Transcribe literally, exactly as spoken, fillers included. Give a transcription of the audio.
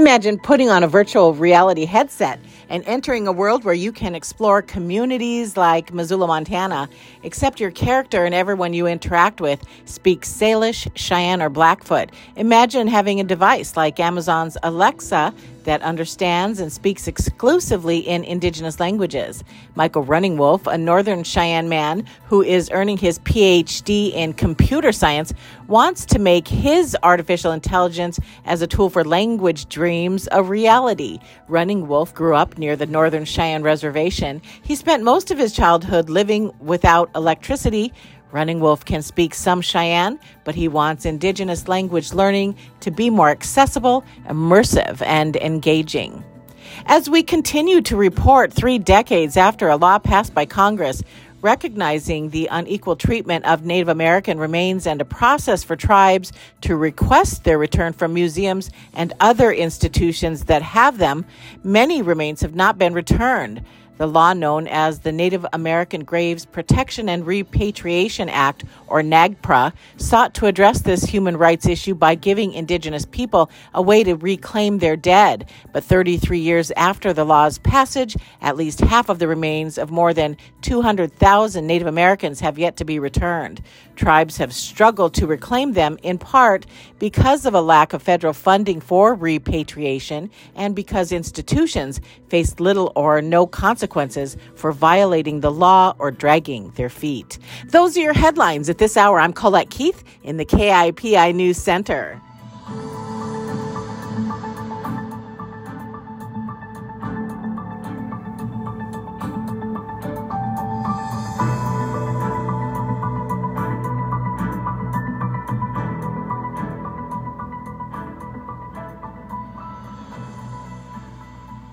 Imagine putting on a virtual reality headset and entering a world where you can explore communities like Missoula, Montana, except your character and everyone you interact with speaks Salish, Cheyenne, or Blackfoot. Imagine having a device like Amazon's Alexa that understands and speaks exclusively in indigenous languages. Michael Running Wolf, a Northern Cheyenne man who is earning his P H D in computer science, wants to make his artificial intelligence as a tool for language dreams a reality. Running Wolf grew up near the Northern Cheyenne Reservation. He spent most of his childhood living without electricity. Running Wolf can speak some Cheyenne, but he wants indigenous language learning to be more accessible, immersive, and engaging. As we continue to report three decades after a law passed by Congress recognizing the unequal treatment of Native American remains and a process for tribes to request their return from museums and other institutions that have them, many remains have not been returned. The law known as the Native American Graves Protection and Repatriation Act, or NAGPRA, sought to address this human rights issue by giving Indigenous people a way to reclaim their dead. But thirty-three years after the law's passage, at least half of the remains of more than two hundred thousand Native Americans have yet to be returned. Tribes have struggled to reclaim them in part because of a lack of federal funding for repatriation and because institutions face little or no consequences for violating the law or dragging their feet. Those are your headlines at this hour. I'm Colette Keith in the K I P I News Center.